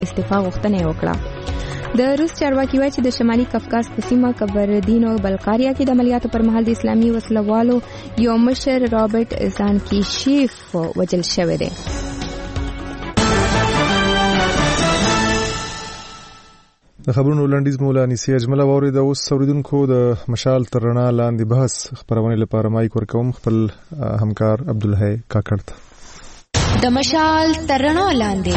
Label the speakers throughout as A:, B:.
A: استعفا غوښتنه وکړه. د روس چارواکي وایي چې د شمالي کافکاز په سیمه کبردین او بلقاریا کې د عملیاتو پر مهال د اسلامي وسلوالو یو مشر رابرټ زانکیشیف وژل شوی دی.
B: د خبرونو لنډیز مولا نسی اجمل واوري د اوس اوریدونکو د مشال تر رڼا لاندې بحث خبرونه لپاره مایک ورکوم خپل همکار عبدالحی کاکړ ته.
C: د مشال تر رڼا لاندې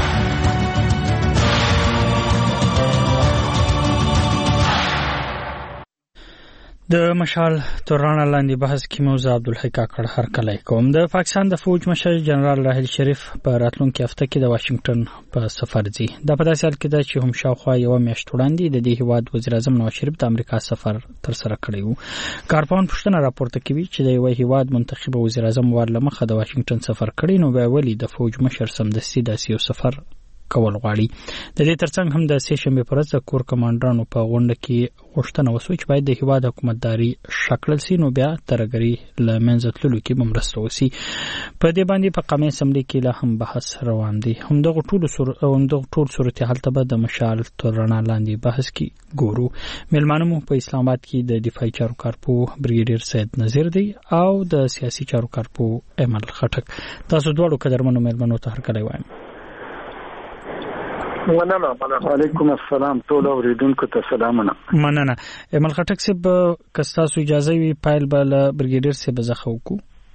D: د مشال تر رڼا لاندې بحث کې موضوع عبدالحی کاکړ هرکلی کوم. د پاکستان د فوج مشر جنرال راحیل شریف په راتلونکي هفته کې د واشنگټن په سفر ځي. دا په داسې حال کې ده چې هم شاوخوا یوه میاشت وړاندې د دې هیواد وزیر اعظم نواز شریف د امریکا سفر ترسره کړی و. کارپوهان پوښتنه راپورته کوي چې د یوه هیواد منتخب وزیر اعظم ور له مخه د واشنگټن سفر کړی، نو بیا ولې د فوج مشر سمدستي داسې یو سفر کول غواړي. د دې ترڅنګ هم د سې شنبې پر ورځ د کور کمانډرانو په غونډه کې غوښتنه وشوه چې باید د هیواد حکومتداري شکل شي، نو بیا ترګری له منځه تللو کې مرسته وشي. په دې باندې په قومي اسمبلی کې لا هم بحث روان دی. همدغه ټول صورتحال ته به د مشال تر رڼا لاندې بحث کې ګورو. میلمانه مو په اسلام آباد کې د دفاعي چارو کارپوه بریګیډیر سید نذیر دی او د سیاسي چارو کارپوه ایمل خټک. تاسو دواړو قدرمنو میلمنو ته هرکلی وایم.
E: مننه. وعلیکم السلام ټول اوریدونکو ته سلامونه.
D: مننه. ایمل خټک صاحب که تاسو اجازه وي پایل بل بریګیډیر صاحب زخه وکړو.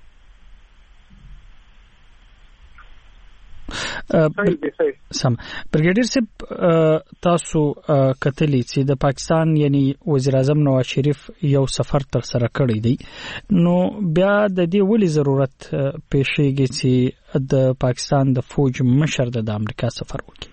D: سم. بریګیډیر صاحب تاسو کتلی چې د پاکستان یعنی وزیر اعظم نواز شریف یو سفر تر سره کړی دی، نو بیا د دې ولې ضرورت پیښیږي چې د پاکستان د فوج مشر د امریکا سفر وکړي؟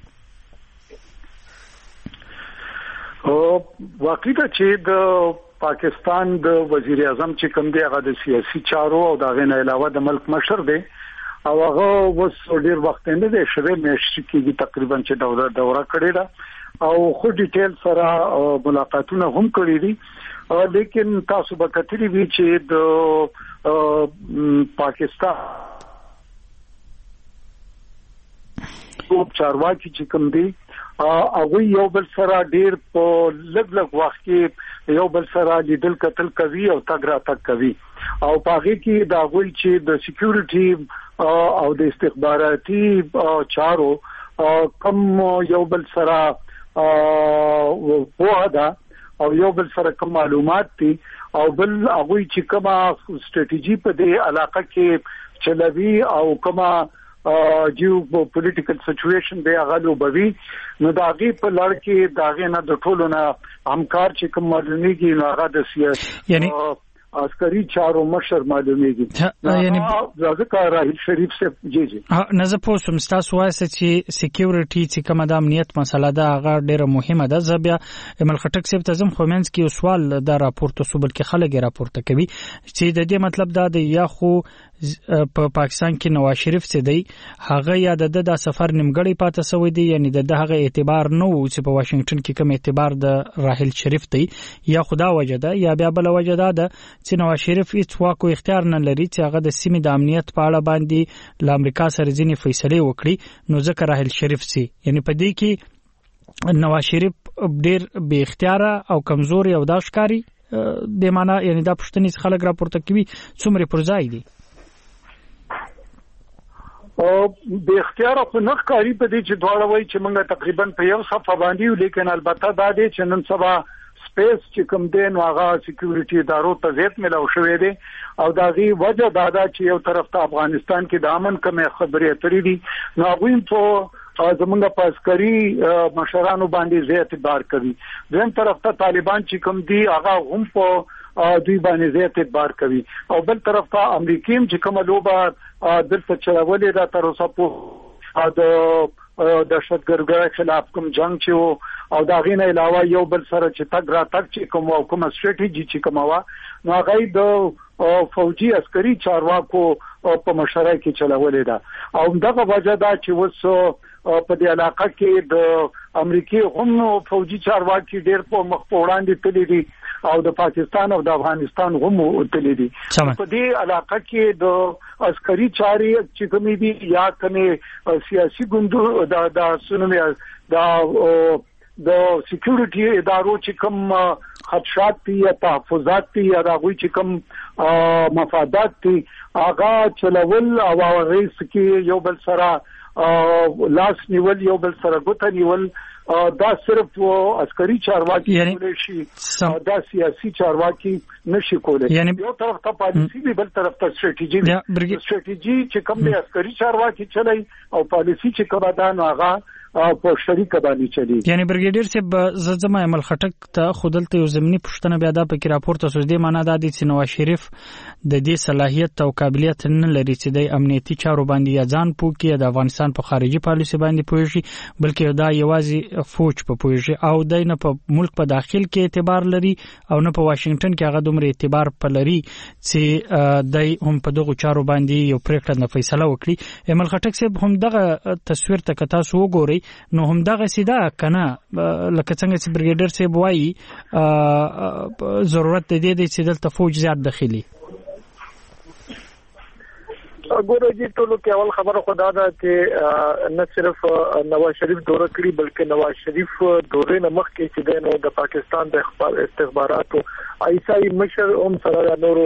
E: واقعي ده چې د پاکستان د وزیر اعظم چې کوم دی هغه د سیاسي چارو او دغه نه علاوه د ملک مشر دی او هغه وس ډیر وخت نه دی شوه مېشت کېږي تقریبا چې دوره کړې ده او خو ډیټیل سره ملاقاتونه هم کړې دي، لیکن تاسو به کتلی وی چې د پاکستان چارواکي چې کوم دی هغه یو بل سره ډیر په لږ وخت کې یو بل سره لیدل کتل کوي او تګ را تګ کوي او پاغه کې دا غوي چې د سکیورټي او د استخباراتي چارو کم یو بل سره وعده او یو بل سره کوم معلومات دي او بل هغه چې کومه ستراتیژي په دې علاقه کې چلوي او کومه جیو پولیټیکل سچويشن به غلو بوي، نو داغي په لړ کې داغه نه د ټولو نه همکار چې کوم معلومیږي نو هغه د سیاست یعنی عسکري چارو مشر معلومیږي. یعنی ځکه راحیل شریف سے جی
D: نه زه پوسم تاسو وایسته چې سکیورټي چې کومه د امنیت مسله ده هغه ډیره مهمه ده. زبیا ایمل خټک صاحب ته زم خومنس کې سوال دا راپورته سوبل کې خلک راپورته کوي چې د دې مطلب دا دی یا خو په پاکستان کې نواز شریف څه دی هغه یا د سفر نیمګړی پاتې سوی دی، یعنی د هغه اعتبار نه و چې په واشنگټن کې کوم اعتبار د راحیل شریف دی، یا خدا وجه ده یا بیا بل وجه ده چې نواز شریف هیڅ واک او اختیار نه لري چې هغه د سیمې د امنیت په اړه باندې ل امریکا سره ځینې فیصله وکړي، نو ځکه راحیل شریف سي یعنی په دې کې نواز شریف ډیر بے اختیار او کمزوري او داشکاری د معنا یعنی دا پښتني خلک راپورته کوي څومره پرځای دي
E: او به اختیار خو نه کاری په دې چې دواړه وایي چې موږ تقریبا په یو صف باندې یو، لیکن البته دا دی چې نن سبا سپیس چې کوم دین واغه سکیورټي ادارو ته زیات ملو شوې دي او دا غي وجه دا چې یو طرف ته افغانستان کې د امن کومه خبرې اترې دي، نو هغه په زمونږ په عسکري مشرانو باندې زیات اعتبار کوي. دویم طرف ته طالبان چې کوم دي هغه هم په دوی باندې زیات اعتبار کوي او بل طرف ته امریکایي چې کومه لوبه دلته چلولې ده تر اوسه په د دهشتګردۍ خلاف کوم جنگ چې او دا غینه علاوه یو بل سره چې تګ را تک چې کوم ستراتیژي چې کومه نو هغه د فوجي عسکري چارواکو په مشرۍ کې چلولې ده او دغه وجه دا چې وس په دې علاقه کې د امریکای هم فوجي چارواکي ډېر په مخ په وړاندې تللی دي او د پاکستان او د افغانستان غو تللی دي په دې علاقه کې د عسکري چاري چې کومې دي یا کنه سیاسي ګوندو د سنمي د سکیورټي ادارو چې کوم خدشات دي یا تحفظات دي یا راغوي چې کوم مفادات دي هغه چلول او رئیس کې یو بل سره لاس نیول یو بل سره ګوت نیول دا صرف عسکري چارواکي کولای شي دا سیاسي چارواکي نشي کولای یو طرف ته پالیسي دی بل طرف ته سټریټیجي چې کوم دی عسکري چارواکي چلای او پالیسي چې کومه دا هغه په شریک باندې چلی
D: یعنی برګیډیر صاحب زما عمل خټک ته خودلته یو زمینی پښتنه بیا دا پکې راپورته سوځ دی معنا دا دي چې نواز شریف د دې صلاحیت او قابلیت نه لري چې د امنیتي چارو باندې یا ځان پوکي د افغانستان په خارجي پالیسي باندې پوهیږي بلکې دا یوازې فوج په پوهیږي او د نه په ملک په داخل کې اعتبار لري او نه په واشنگټن کې هغه دومره اعتبار په لري چې د هم په دغه چارو باندې یو پریکړه نه فیصله وکړي عمل خټک صاحب هم دغه تصویر ته کتا سو وګوري نو هم دغه سیده کنه لکه څنګه چې برګیډر صاحب وایي ضرورت دی چې دلته فوج زیات داخلي
F: ګورې ټولو کې اول خبره خدا ده چې نه صرف نواز شریف دوره کړی بلکې نواز شریف دوره نه مخکې چې د پاکستان د استخباراتو ایسای مشر سره نورو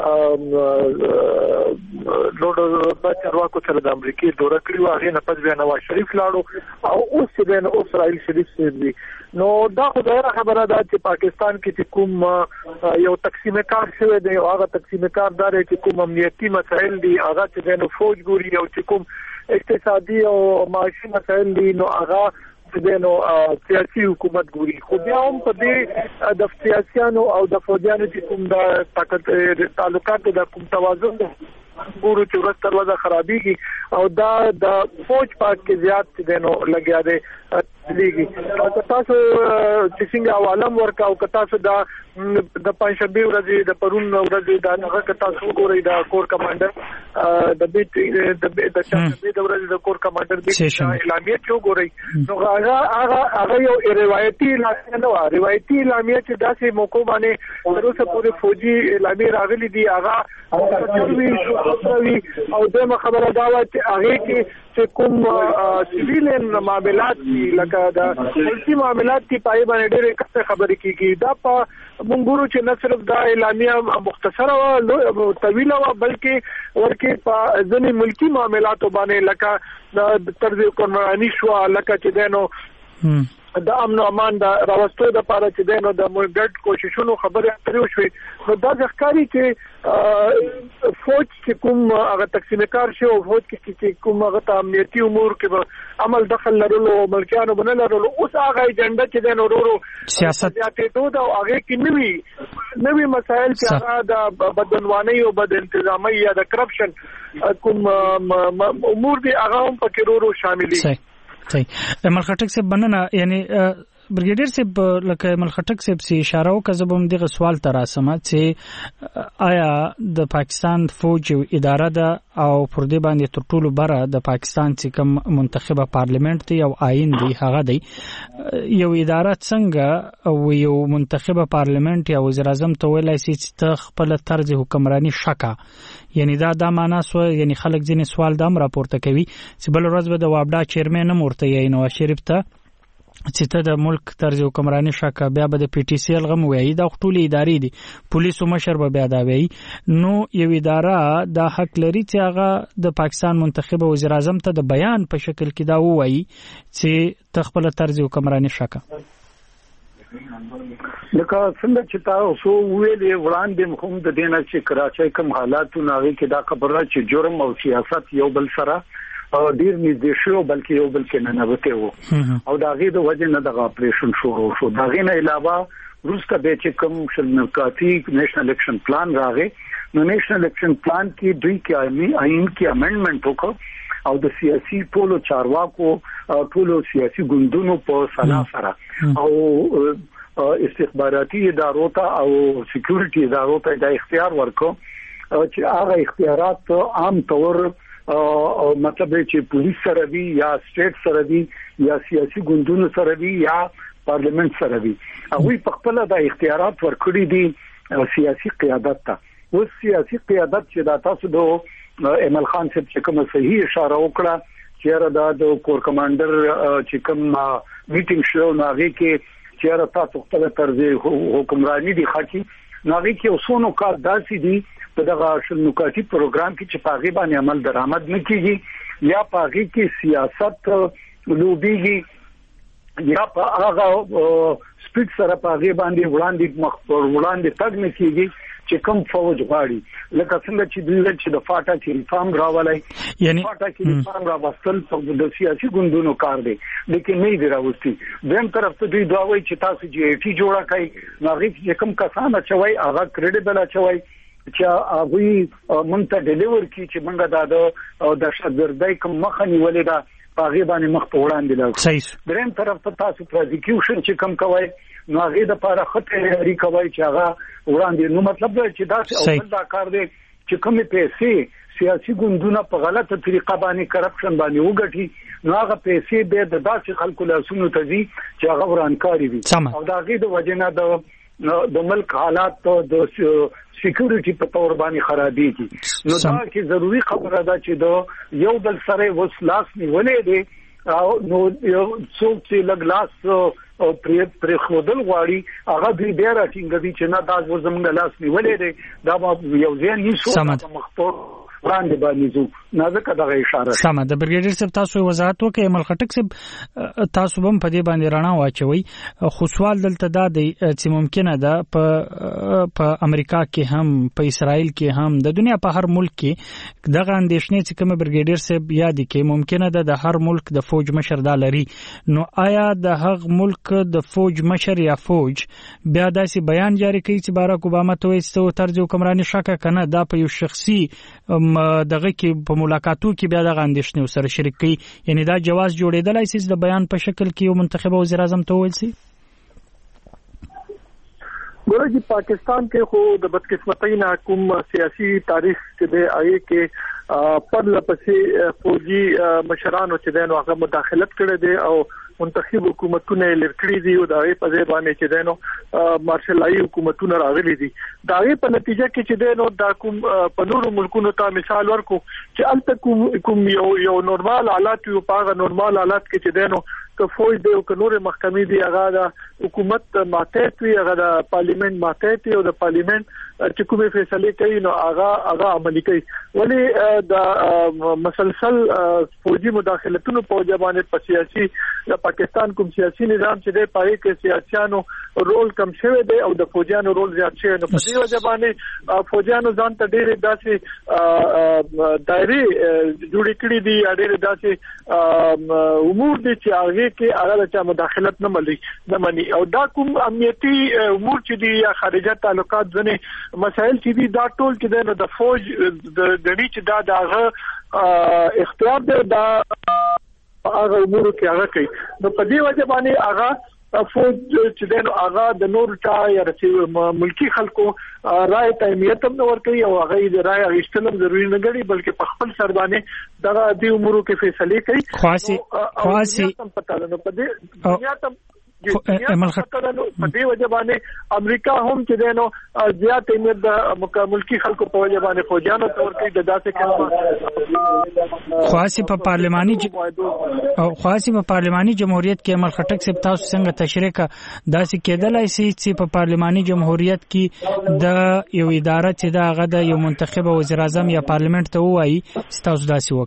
F: چارواکو سره د امریکای دوره کړی هغه نه پس بیا نواز شریف لاړو او اوس چې د اسرائیل شریف سي نو دا خبره ده چې پاکستان کې کوم یو تقسیم کار شوی دی او هغه تقسیم کار دار چې کوم امنیتي مسائل دي هغه چې نو فوج ګوري او چې کوم اقتصادي او معاشي مسائل دي نو هغه دنو سیاسي حکومت ګوري خو بیا هم په دې د سیاسيانو او د فوجانو چې کوم د طاقت تعلقات د کوم توازن ګورو چې ورځ تر ورځې خرابېږي او دا د فوج پاک کې زیات دنو لګیا دی لیږي او تاسو چې څنګه عوالم ورکا او تاسو د پنځشنبه ورځې د پرون ورځې د هغه تاسو ګورئ د کور کمانډر د شنبه د ورځې د کور کمانډر د اعلامیه چې ګورئ نو هغه یو روایتي اعلامیه نه و روایتي اعلامیه چې داسې موقع باندې تر اوسه پورې فوجي اعلامیه راغلي دي هغه او دغه خبره دا و چې هغه کې کوم سیویلین معاملات لکه د ملکی معاملات کې پای باندې ډېر کته خبرې کیږي دا په مونږ چې نه صرف دا اعلامیه مختصره او طویله و بلکې ورکه په ځنی ملکی معاملات باندې لکه د طرز حکمرانی شو لکه چې دنو د امن او امان د راوستو د لپاره چې دنو د موږ کوششونو خبرې اترې وشوي نو دا ځکه چې فوج چې کوم هغه تقسیم کار شو فوج کې کوم هغه امنیتي امور کې عمل دخل لرلو ملکیانو باندې لرلو اوس هغه ایجنډا چې دنو ورو سیاست یاتې ته او هغه کې نوي مسائل چې هغه د بدنوانی او بد انتظامی یا د کرپشن کوم امور دي هغه هم پکې ورو شامل دي
D: صحیح عمل خټک صاحب بننه یعنی برګیډیر صاحب لکه عمل خټک صاحب سي اشاره وکړه زبم دغه سوال تر اسمه چې آیا د پاکستان فوج اداره ده او پر دې باندې تر ټولو بره د پاکستان چې کوم منتخبه پارلیمنت دی او آئین دی هغه دی یو اداره څنګه او یو منتخبه پارلیمنت یا وزیر اعظم ته ویلای شي چې خپل طرز حکمرانی شکا یعنی دا معنا سو یعنی خلک ځینې سوال دام راپورته کوي چې بل ورځ به د وابډا چیرمن مرته یې نو شریف ته چې ته د ملک طرز حکمرانی شکا بیا به د پی ټی سی ال غم وایي دا ټول ادارې دي پولیسو مشر به بیا دا وایي نو یو اداره د حق لري چې هغه د پاکستان منتخب وزیر اعظم ته د بیان په شکل کې دا وایي چې تخپل طرز حکمرانی شکا
E: لکه څنګه چې تاسو ویلې وړاندې هم د دینه چې کراچۍ کوم حالاتو ناوي کې دا خبره چې جرم او سیاست یو بل سره ډیر نږدې شو بلکې یو بل کې نه نوته وو او دا غي د وجه نه د اپریشن شروع شو دا غي نه علاوه روسکا به چې کوم شلنکاتی نېشنل الیکشن پلان راغی نو نېشنل الیکشن پلان کې دوی کې آئین کې امندمنت وکړ او د سیاسي ټولو چارواکو ټولو سیاسي ګوندونو په سلا سره او استخباراتي ادارو ته او سکیورټي ادارو ته د اختیار ورکو چې هغه اختیارات عام طور مطلب چې پولیس سره وي یا سټیټ سره وي یا سیاسي ګوندونو سره وي یا پارلیمنت سره وي هغه په خپل د اختیارات ورکړي دي سیاسي قیادت ته او سیاسي قیادت چې د تاسو د ایمل خان صاحب کوم صحیح اشاره وکړه چې د کور کمانډر چې کوم میټینګ شو نو هغه کې چې تاسو خپل طرز حکمرانی دي خاطي نو هغه کې اوسونو کار داسې دي په دغه شنوکاتی پروګرام کې چې پاغي باندې عمل درآمد نکېږي یا پاغي کې سیاست لوبيږي یا په هغه سپیډ سره پاغي باندې وړاندې تګ نکېږي چې کوم فوج غواړي لکه څنګه چې د فاټا کې ریفارم راولای یعنی فاټا کې ریفارم راوستل د سیاسي ګوندونو کار دی لیکن نه دی راوستي دیم طرف ته دوی دا وایي چې تاسو جی ټي جوړه کړئ نو هغه کوم کسان اچوي هغه کریډیبل اچوي چې هغه مونږ ته ډیلیور کی چې مونږ د شذردای کوم مخنی ولیدا پاغي باندې مخ په وړاندې لاګو صحیح دریم طرف ته تاسو پروزیکیوشن چې کم کوي نو هغه د لپاره خطر لري کوي چې هغه وړاندې نو مطلب دا چې دا اول دا کار دی چې کومې پیسې سیاسي ګوندونه په غلطه طریقه باندې کرپشن باندې وګټي نو هغه پیسې به د داسې خلکو لاسونو ته ځي چې هغه ورانکاري وي او دا غي د وجنه د ملک حالات د سکیورټي په تور باندې خرابېږي نو دا چې ضروری خبره ده چې د یو بل سره وسلاس نیولې دي نو یو څوک چې لګلاس پر خودل غواړي هغه دې ډیر ټینګوي چې نه دا زموږ لاس نیولې دي دا یو ځین نیسو مخطور وړاندې باندې زو نازک دغه اشاره
D: سم د برګیډیر صاحب تاسو وضاحت وکړئ مل خټک صاحب تاسو هم په دې باندې رڼا واچوي خو سوال دلته دا دی چې ممکنه ده په امریکا کې هم په اسرائیل کې هم د دنیا په هر ملک کې دغه اندیشنې چې کوم برګیډیر صاحب یاد کې ممکنه ده د هر ملک د فوج مشر دا لري نو آیا د هغ ملک د فوج مشر یا فوج بیا داسې بیان جاری کوي چې باراک اوباما ته وایي طرز حکمرانی شکه کنه دا په یو شخصي دغه کې په ملاقاتو کې بیا دغه اندیشنې سره شریک کړي یعنی دا جواز جوړېدلای شي د بیان په شکل کې یو منتخب وزیر اعظم ته ویل شي
F: ګورې پاکستان کې خو د بدقسمتۍ نه کوم سیاسي تاریخ چې دی هغه کې پر لپسې فوجي مشرانو چې دنه هغه مداخلت کړي دي او منتخب حکومتونه لرکړي دي او د هغه په ځای باندې چې دنه مارشلای حکومتونه راغلي دي دا هغه په نتیجه کې چې دنه دا کوم په نورو ملکونو ته مثال ورکو چې الته کوم یو نورمال حالات یو پاغه نورمال حالات کې چې دنه که فوج دی او که نور محکمې دی هغه د حکومت ماتحت وي هغه د پارلیمنت ماتحت او د پارلیمنت چې کومې فیصله کوي نو هغه عملي کوي ولی د مسلسل فوجي مداخلتونو په ځبانه په سیاسي د پاکستان کوم سیاسي نظام چې دی پای کې سیاسيانو رول کم شوی دی او د فوجانو رول زیات شوی نو په دې ځبانه فوجانو ځان ته ډېر داسې دایره جوړې کړې دي ډېر داسې امور دي چې هغه کې هغه چې مداخلت نه ملي او دا کوم امنیتي امور چې دي یا خارجه تعلقات ځنه مسائل چې دي دا ټول چې د فوج د غړي چې دا دغه اختیار دی دا هغه امور کې هغه کوي نو په دې وجه باندې هغه فوج چې دنه هغه د نور چا یا ملکی خلکو رائے ته اهمیت هم نور کوي او هغه د رائے اخیستل ضروري نه ګڼي بلکې په خپل سر باندې دغه د امور کې فیصله کوي خاصي پتا نه په دې دنیا ته عمل خطرانو په دې وجه باندې امریکا هم چې دنه زیات اهمیت د ملکی خلکو په وجه باندې فوجانو تور کوي د داسې کلمه
D: خاصي په پارلماني جمهوریت کې عمل خټک صاحب تاسو څنګه تشریح کا داسې کېدلای شي چې په پارلماني جمهوریت کې د یو اداره چې دا هغه د یو منتخب وزیر اعظم یا پارلیمنت ته وایي چې تاسو داسې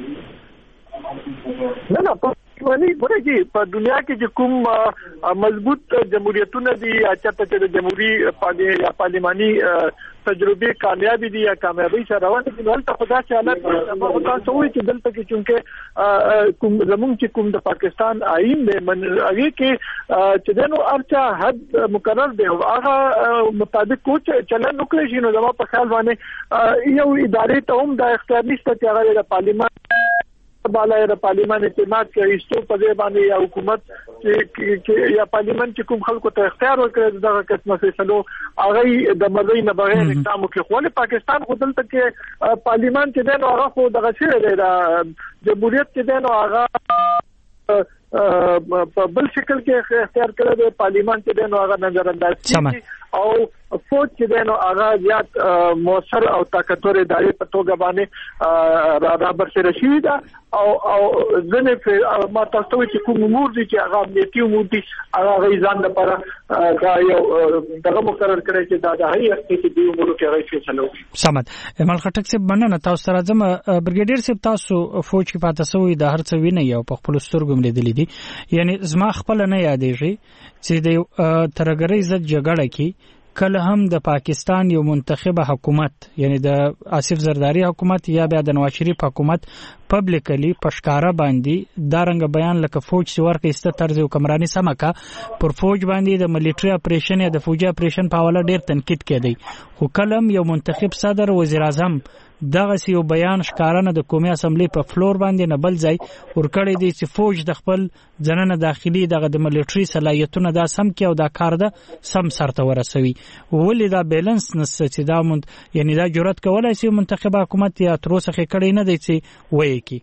D: وکړي
F: نه ولی ګورئ په دنیا کې چې کوم مضبوط جمهوریتونه دي چې د جمهوریت یا پارلماني تجربه کامیابی دي یا کامیابی سره روان دي نو ته خدا چې حالت تاسو وایي چې دلته کې چونکه کوم زمونږ چې کوم د پاکستان آئین دی هغه کې چې دنو ارچا حد مقرر دی او هغه مطابق کوم چلن وکړي شي نو زموږ په خیال باندې یو ادارې ته هم د اختیار نشته چې هغه د پارلیمان بالا د پارلیمان اعتماد کوي چې په دې باندې یا حکومت چې یا پارلیمان چې کوم خلکو ته اختیار ورکړي دغه قسمه فیصلو هغه د مرۍ نه بغیر اقدام کوي خو له پاکستان خو دلته کې پارلیمان چې دنه هغه خو دغه شی دی د جمهوریت چې دنه هغه په بل شکل کې اختیار کړی دی پارلیمان کې د نو هغه نظر انداز او فوج چې د نو هغه زیات موثر او طاقتور ادارې په توګه باندې رابر سره شي دا او ځنه ما تاسو ته کوم امور دي چې هغه امنیتي امور دي هغه ځان لپاره دا یو دغه مقرر کړی چې دا د هغې وخت کې دی امور کې هغه فیصله وکړي.
D: سمد ایمل خټک صاحب مننه تاسو سره ځم. برګیډیر صاحب تاسو فوج کې پاتې شوی د هر څه ویني او په خپل سترګو ملیدلې دي یعنی زما خپل نه یادېږي چې د ترګرۍ ضد جګړه کې کله هم د پاکستان یو منتخبه حکومت یعنی د آصف زرداری حکومت یا بیا د نواز شریف حکومت پبلکلی پشکاره باندې دا رنګ بیان لکه فوج چې ورکه است طرز حکمرانی سمکا پر فوج باندې د ملټری اپریشن یا د فوجي اپریشن په حواله ډیر تنقید کړي خو کلم یو منتخب صدر وزیر اعظم دغه یو بیان ښکارانه د قومي اسمبلی په فلور باندې نه بل ځای ورکړی دی چې فوج د خپل ځننه داخلي دغه د ملټری صلاحیتونه دا سم کې او دا کار ده سم سرته ورسوي ولې دا بیلانس نشته چې دا یعنی دا جرأت کولای شي منتخب حکومت یا تر اوسه کړی نه دی چې وایي کی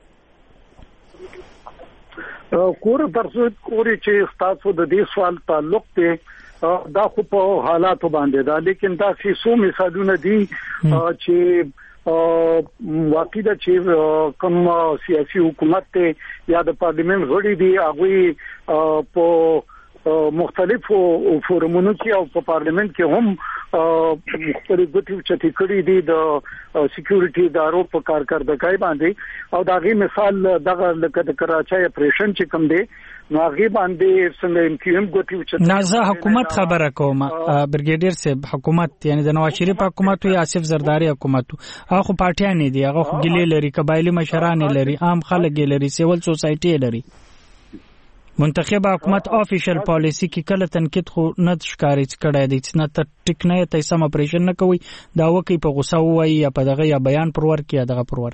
E: کور درځو کوري چې تاسو د دې سوال تعلق ته دا خو په حالاتو باندې دا لیکن دا څه مثالونه دي چې واقعي دا چې کوم سیاسي حکومت ته یا د پارلیمنت غړي دي هغه په مختلفو فورمونو کې او په پارلیمنت کې هم مختلف غوټي چې کړي دي د سکیورټي ادارو په کارکردګۍ باندې او دا غي مثال دغه لکه د کراچۍ اپریشن چې کوم دی نو هغه باندې څنګه امکان غوټي چې
D: نازه حکومت خبره کوم برګیډیر صاحب حکومت یعنی د نواز شریف حکومت او آصف زرداری حکومت هغه پارټیان دي هغه ګلې لري قبایلی مشران لري عام خلک لري سیول سوسایټي لري منتخب حکومت افیشل پالیسی کې کله تنقید خو نه ښکاري چې کړه دي چې نه ته ټیک نه ته سم اپریشن نه کوي دا وکی په غوسه وایي یا په دغه یا بیان پرور کې یا دغه پرور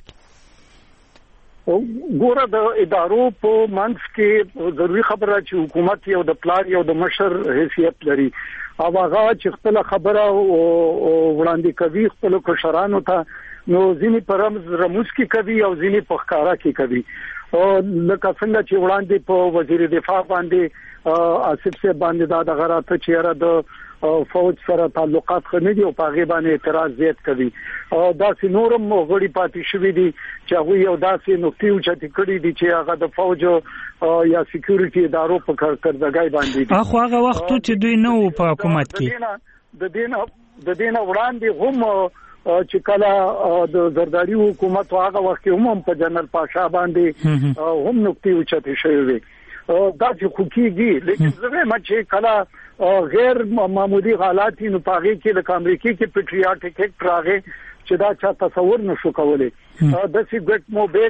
D: کې
E: ګوره د ادارو په منځ کې ضروري خبره چې حکومت یو د پلان یو د مشر حیثیت لري او هغه چې خپل خبره وړاندې کوي خپل کشرانو ته نو ځینی پرمز رموز کې کوي او ځینی په ښکارا کې کوي او لکه څنګه چې وړاندې په وزیر دفاع باندې آصف صاحب باندې دا د غراته چیرې د فوج سره تعلقات خنه دي او په غي باندې اعتراض زیات کوي او دا سينورم غړي پاتې شوې دي چې هغه یو داسې نقطې اوچتې کړې دي چې هغه د فوج یا سکیورټي ادارو په کارکردګۍ باندې دي
D: اخو هغه وخت چې دوی نو په حکومت کې
E: د دین وړاندې هم چې کله د زرداری حکومت هغه وخت هم په جنرال پاشا باندې هم نقطې اوچتې شوې وي دا چې خوکیږي لیکن زموږ چې کله غیر معمولی حالات نو پاغي کې د امریکای کې پیټریاټیک ایکټ راغی چې دا چا تصور نشو کولای د سیګریټ مو به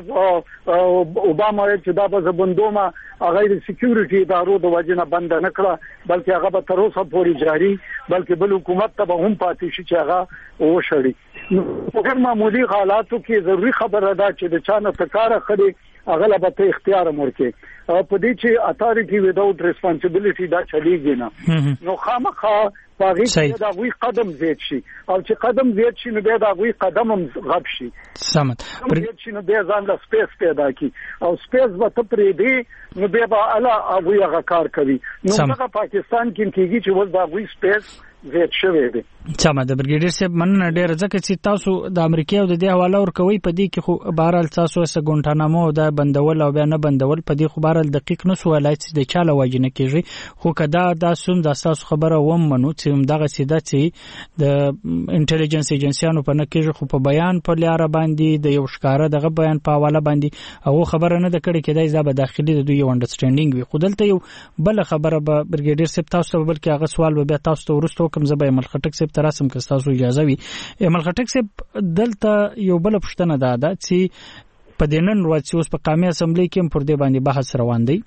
E: چې اوباما چې دا به زبندوما هغه د سکیورټي ادارو د وجنه بند نه کړه بلکې هغه به تر اوسه پورې جاری بلکې بل حکومت ته به هم پاتې شي چې هغه وشړي په غیر معمولی حالاتو کې ضروری خبره ده چې د چا نه تکاره خړي هغه لا به اختیار مرکه په دې چې اتارټي وداوت ریسپانسیبিলিټي دا چلیږي نه نو خامخا باغی دا وی قدم زیات شي او چې قدم زیات شي نو بیا دا وی قدم هم غب شي
D: سمت
E: زیات شي نو بیا ځان له سپیس پیدا کی او سپیس به ته پرې دی نو بیا الا او هغه کار کوي نو هغه پاکستان کې کیږي چې ول دا وی سپیس زیات شوی دی
D: سم د برګیډیر صاحب مننه ډیر ځکه چې تاسو د امریکا او د دې حواله ور کوي په دې کې خو بهرال تاسو سګونټانامو او د بندول او بیا نه بندول په دې خو بهرال دقیق نه سو ولایت چې د چاله واجنه کیږي خو کدا دا سوم د تاسو خبره ووم منو چې دغه سیده چې د انټيليجنس ایجنسيانو په نکیږي خو په بیان په لار باندې د یو ښکارا دغه بیان په حواله باندې او خبره نه د کړي کېدای زابه داخلي د دوی انډرستانډینګ وي خو دلته یو بل خبره به برګیډیر صاحب تاسو بلکې هغه سوال به تاسو ته ورستو کوم زبې مل خټک صاحب تراسم که تاسو اجازه وي مل خټک صاحب دلته یو بل پښتنه ده چې په دینن ورځ اوس په قومي اسمبلی کې پر دې باندې بحث روان دی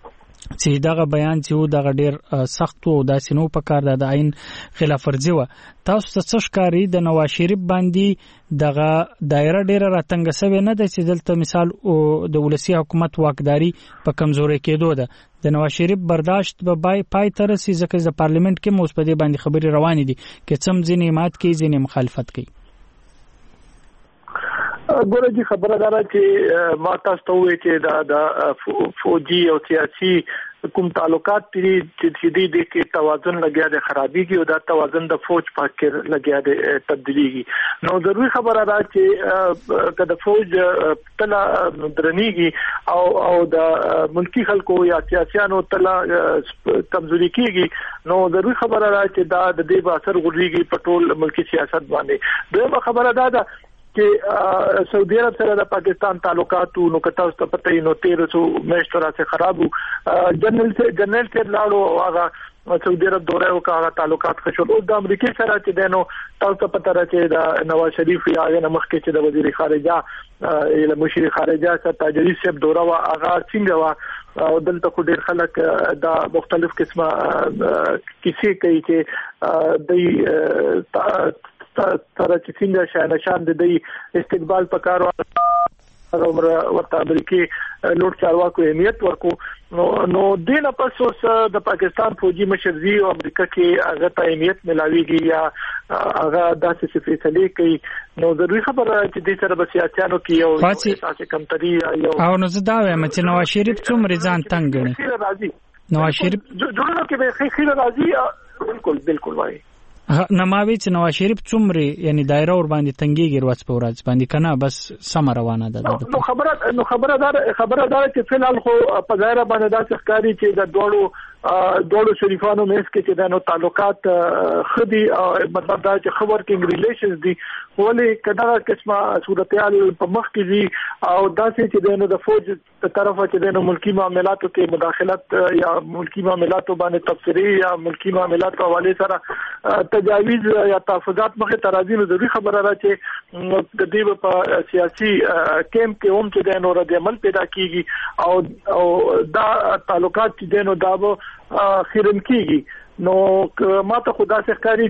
D: چې دغه بیان چې دغه ډیر سخت او داسې نو په کار د عین خلاف ورزي و تاسو څه ښکاری د نواز شریف باندې دغه دایره ډیره راتنګ سوي نه د چې دلته مثال د ولسی حکومت واکداري په کمزوري کېدو ده د نواز شریف برداشت به پای تر سي ځکه د پارلیمنت کې موسپدي باندې خبري روان دي چې څم ځینې مات کې ځینې مخالفت کوي
E: ګورې خبره ده چې ما تاسو ته وایي چې د فوجي او سیاسي کوم تعلقات چې د کې توازن لګیا دی خرابېږي او دا توازن د فوج په کې لګیا دی تبدیلیږي نو ضروري خبره ده چې کله فوج تل درنیږي او د ملکی خلکو یا سیاسيانو تل کمزوري کیږي نو ضروري خبره ده چې دا د دې په اثر غوړيږي په ټول ملکی سیاست باندې دغه خبره ده چې سعودي عرب سره د پاکستان تعلقات نو کته ست پته نو 1300 میاشتو راځي خرابو جنرال ته لاړو هغه سعودي عرب دوره او هغه تعلقات خشول او د امریکای سره چې دنو تاسو پته راځي د نواز شریف یا مخکې چې د وزیر خارجه یا مشیر خارجه سره تاجری سیب دوره وا هغه څنګه وا او دلته خو ډیر خلک دا مختلف قسمه کیسې کوي چې د تر چې څنګه شانشان د استقبال پکارو ورته امریکای لوټ چارواکو اهمیت ورکو نو دینه پس اوس د پاکستان فوجي مشرزي او امریکا کې هغه ته اهمیت ملاويږي یا هغه داسې فیصله کوي نو ضروري خبره چې د سره سیاستانو کې یو اساسي کمتري او
D: نو زه دا وایم چې نواز شریف څومره ځان تنګ غني نواز شریف
E: جوړونو کې به خیر راځي بالکل وایي
D: نماوي چې نواز شریف څومره یعنی دایره ور باندې تنګيږي ورځ په ورځ باندې کنه بس سم روانه ده
E: نو خبره چې فلحال خو په ظاهر باندې دا ښکاری چې د دوړو شریفانو مېس کې چې د تعلقات خدي مطلب دا چې خبر کې ریلیشنز دي ولې کدا قسمه صورتحال په مخ کې دي او داسې چې د فوج په طرفه چې د ملکی معاملاتو کې مداخلت یا ملکی معاملاتو باندې تفسیری یا ملکی معاملاتو حواله سره تجاویز یا تحفظات مخه ترازی نو ضروري خبره را چې د دې په سیاسي کیمپ کې هم چې د نور د عمل پیدا کیږي او دا تعلقات چې د نو دابو خیرن کیږي نو ما ته خدا څخه کاری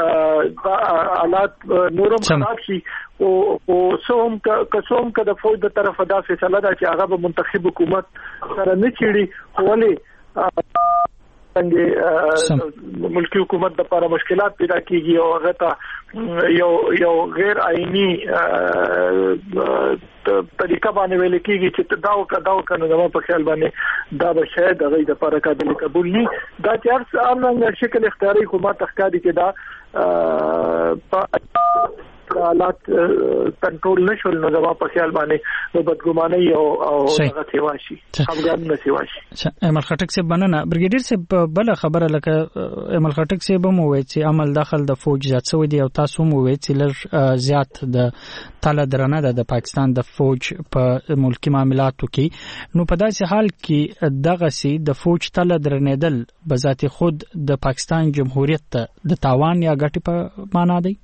E: چې حالات نورم خراب شي او قسم کده فوج د طرفه دا فیصله ده چې هغه به منتخب حکومت سره نه چیړي ولې څنګه ملکی حکومت د لپاره مشکلات پیدا کیږي او هغه ته یو غیر آئینی طریقه باندې ویل کیږي چې داو کنه زموږ په خیال باندې دا به شاید هغه د لپاره قابل قبول نه دا چې هر شکل اختیاري حکومت تخکاری کې دا حالات کنټرول نشول نو زما په خیال باندې د بدګمانۍ او هغه سیواشي خپګان نه سیواشي
D: امل خټک سے بننه برګیډیر سے بل خبره لکه امل خټک سے به مو وای چې عمل داخل د فوج زیات سوی دی او تاسو مو وای چې لږ زیات د تعالی درنه د پاکستان د فوج په ملکی معاملاتو کې نو په داسې حال کې دغه سي د فوج تعالی درنېدل بذات خود د پاکستان جمهوریت د تاوان یا ګټي په معنا دی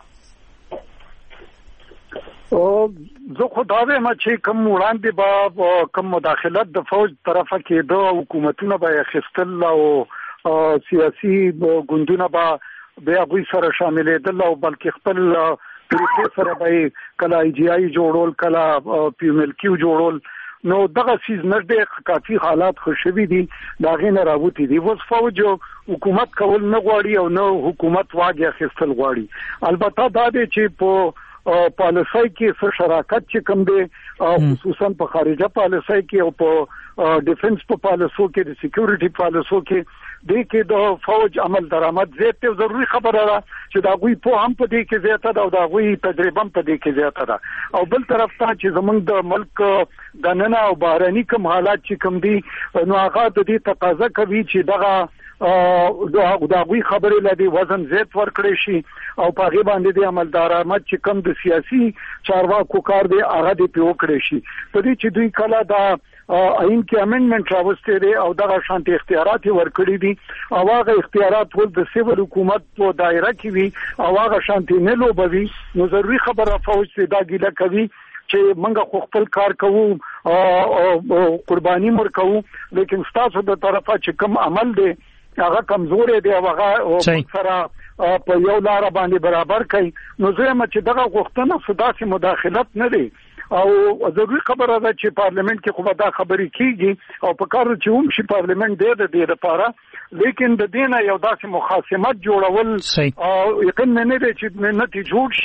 E: او زه خدای ما چې کوم وړاندې با کوم مداخلت د فوج طرفه کې د حکومتونو به خستل او سیاسي ګوندونه به هغه سره شاملېدل او بلکې خپل طریقې سره به کله ای جی آی جوړول کله پی ام ال کیو جوړول نو دغه سیز نږدې کافي حالات خوشبي دي دا غینه راوتی دي وس فوج حکومت کول نه غواړي او نو حکومت واګه خستل غواړي البته دا دي چې په پالیسي کې څه شراکت چې کوم دي خصوصا په خارجه پالیسي کې او په ډیفنس په پالیسو کې د سکیورټي پالیسو کې د کې د فوج عمل درآمد زیات ضروری خبره ده چې دا غوي په هم په دې کې زیاته ده او دا غوي تجربه په دې کې زیاته ده او بل طرف ته چې زمونږ د ملک د نن او بهرني کوم حالات چې کوم دي نو هغه د دې تقاضا کوي چې دغه دا غوي خبره لدی وزن زیات ورکړي شي او په غي باندې د عمل درآمد چې کم د سیاسي چارواکو کار دی هغه دی په وکړي شي په دې چې دوی کله دا آئین کې امندمنت راوستي دي او دغه شانتي اختیارات ورکړي دي او هغه اختیارات ول د سیول حکومت په دایره کې وي او هغه شانتي نه لوبوي نو ضروري خبره فوج سے دا ګیله کوي چې منګه خپل کار کوو او قرباني مر کوو لیکن تاسو د طرفه چې کم عمل دی هغه کمزور دی او هغه سره په یو لار باندې برابر کوي نو زه چې دغه غوښتنه صداسي مداخلت نه دی او ضروري خبره ده چې پارلیمنت کې خو دا خبرې کیږي او په کار چې هم شي پارلیمنت دی د دې لپاره لیکن د دینه یو داسې مخاصمت جوړول او یقین نه دی چې نتیجه جوړ شي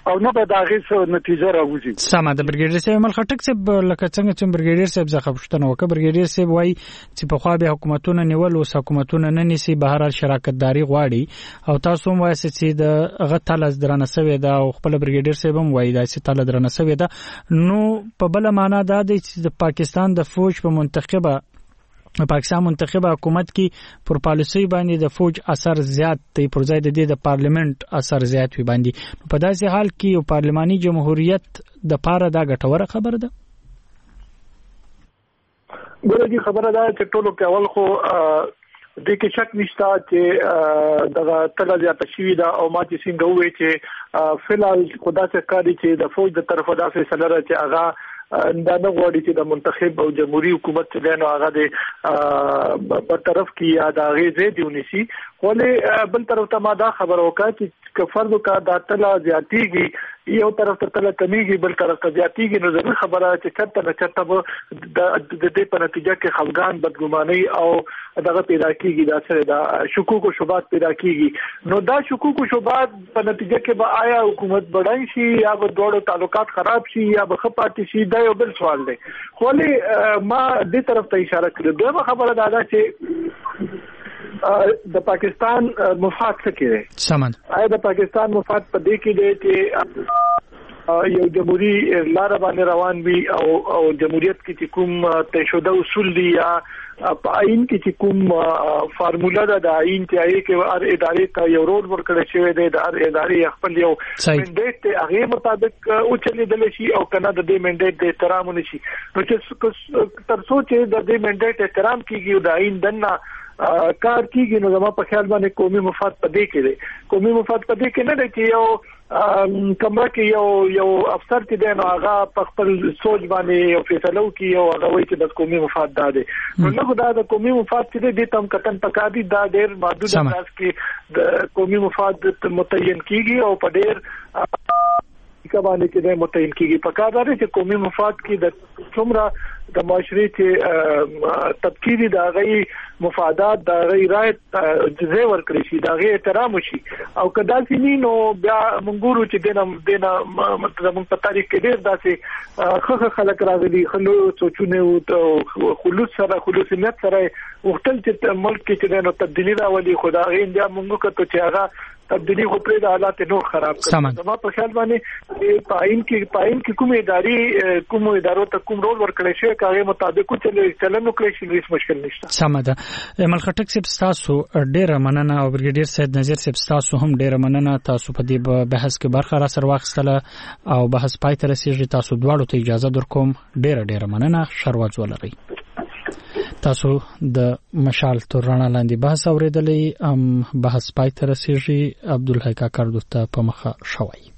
E: او نه به داغه څه نتیجه راوځي.
D: سمه د برګیډیر صاحب مل خټک صاحب لکه څنګه چې برګیډیر صاحب ځخه پښتنه وکړه برګیډیر صاحب وایي چې په خوا به حکومتونه نیول او حکومتونه نه نیسي بهر شراکتداري غواړي او تاسو هم وایي چې د هغه تل درنه سوي دا او خپل برګیډیر صاحب هم وایي دا چې تل درنه سوي دا نو په بل معنا دا دی چې د پاکستان د فوج په منتخبه پاکستان منتخبه حکومت کې پر پالیسي باندې د فوج اثر زیات دی پر ځای د دې د پارلیمنت اثر زیات وي باندې په داسې حال کې یو پارلماني جمهوریت د پاره دا ګټوره خبره ده.
F: ګورې خبره ده چې ټولو کې اول خو د کې شک نشته چې دغه تل زیات شوی دا او ما چې څنګه وې چې فلال خدا څخه کاری چې د فوج د طرفه دا فیصله را چې هغه دا نه غواړي چې د منتخب او جمهوریت حکومت چې دنه هغه د په طرف کې یا د غیزه دیونیسي ولې بل طرف ته ما دا خبر وکړه چې فرض کا د تل زیاتیږي یو طرف ته تل کمیږي بل طرف ته زیاتیږي نو زموږ خبره چې چرته نه چرته د دې په نتیجه کې خفګان بدګماني او دغه پیدا کیږي دا سره دا شکوک او شبهات پیدا کیږي نو دا شکوک او شبهات په نتیجه کې به آیا حکومت بډای شي یا به دوړو تعلقات خراب شي یا به خپاتي شي دا یو بل سوال دی خو له ما دې طرف ته اشاره کړې دا خبره دا چې د پاکستان مفاد څه کې
D: سمون
F: آیا د پاکستان مفاد په دې کې دی چې یو جمهوریت لار باندې روان وي او جمهوریت کې کوم تشدد اصول دي یا په آئین کې کوم فارمولا ده د آئین ته آئین کې هر ادارې ته یو رول ورکړل شوی دی د هر ادارې خپل یو منډیټ ته هغه مطابق او چلیدل شي او کنه د دې منډیټ د احترام ونشي نو چې تر څو چې د دې منډیټ احترام کیږي او د آئین دنه کار کیږي نو زما په خیال باندې قومي مفاد پدې کې دی قومي مفاد پدې کې نه دی چې یو کمره کې یو افسر چې دی نو هغه په خپل سوچ باندې یو فیصله کوي او هغه وایي چې د قومي مفاد دا دی نو نه خدای د قومي مفاد چې دی تم کتن پکادي دا ډېر محدود انداز کې د قومي مفاد متعین کیږي او په ډېر کبانه کې د متعین کیږي په کار لري چې قومي مفاد کې د څومره د معاشري چې تبکیری د غي مفادات د غي رائت جزې ورکړي شي د غي احترام شي او کدا سینې نو بیا مونږ چې دینه مطلب په تاریخ کې ډېر داسې خخ خلک راغلي خلو سوچونه او خلوص نیت سره وختل چې ملک کې چې نو تبدیلی راولي خدای انډیا مونږ کته چې هغه تبدیلی خو پرې د حالات نور خراب کړي زما په خیال باندې پاین کې کوم ادارو ته کوم رول ورکړی شي هغه مطابق چلنو کړی شي هیڅ مشکل نشته
D: سم ده مل خټک صاحب تاسو ډیره مننه او برګیډیر سید نظیر صاحب تاسو هم ډیره مننه تاسو په دې بحث کې برخه را سر واخستله او بحث پای ته رسیدي تاسو دواړو ته اجازه درکوم ډیره مننه شروات ولرئ تاسو د مشال تورانه لاندې بحث اوریدلې بحث پای ته رسیدي عبدالحی کاکړ دته په مخه شوی